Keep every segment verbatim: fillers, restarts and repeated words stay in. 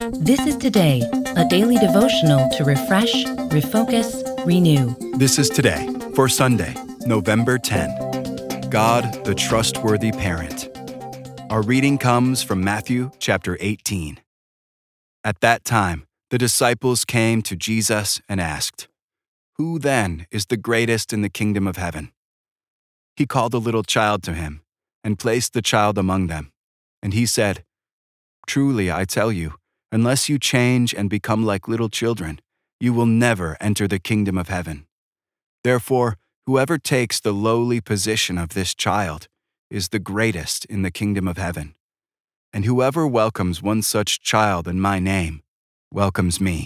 This is Today, a daily devotional to refresh, refocus, renew. This is Today for Sunday, November tenth. God, the trustworthy parent. Our reading comes from Matthew chapter eighteen. At that time, the disciples came to Jesus and asked, "Who then is the greatest in the kingdom of heaven?" He called a little child to him and placed the child among them. And he said, "Truly, I tell you, unless you change and become like little children, you will never enter the kingdom of heaven. Therefore, whoever takes the lowly position of this child is the greatest in the kingdom of heaven. And whoever welcomes one such child in my name welcomes me."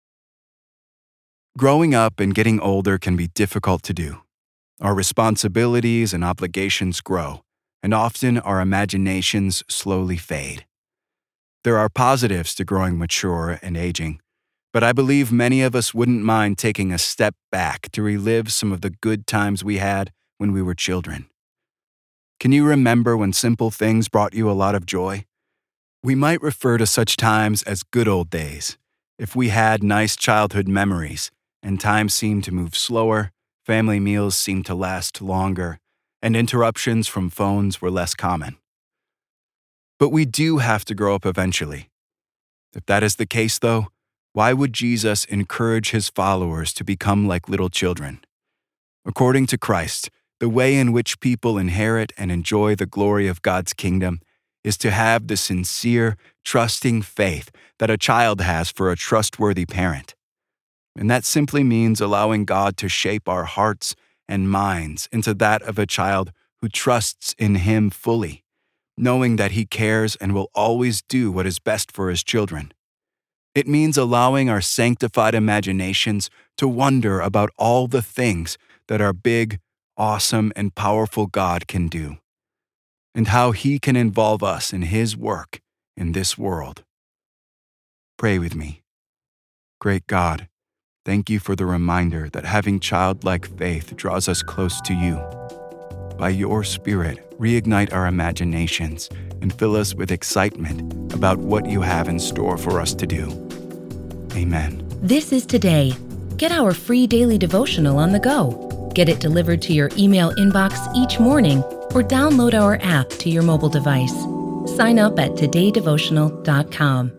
Growing up and getting older can be difficult to do. Our responsibilities and obligations grow, and often our imaginations slowly fade. There are positives to growing mature and aging, but I believe many of us wouldn't mind taking a step back to relive some of the good times we had when we were children. Can you remember when simple things brought you a lot of joy? We might refer to such times as good old days, if we had nice childhood memories and time seemed to move slower, family meals seemed to last longer, and interruptions from phones were less common. But we do have to grow up eventually. If that is the case, though, why would Jesus encourage his followers to become like little children? According to Christ, the way in which people inherit and enjoy the glory of God's kingdom is to have the sincere, trusting faith that a child has for a trustworthy parent. And that simply means allowing God to shape our hearts and minds into that of a child who trusts in him fully, knowing that he cares and will always do what is best for his children. It means allowing our sanctified imaginations to wonder about all the things that our big, awesome, and powerful God can do, and how he can involve us in his work in this world. Pray with me. Great God, thank you for the reminder that having childlike faith draws us close to you. By your Spirit, reignite our imaginations and fill us with excitement about what you have in store for us to do. Amen. This is Today. Get our free daily devotional on the go. Get it delivered to your email inbox each morning or download our app to your mobile device. Sign up at today devotional dot com.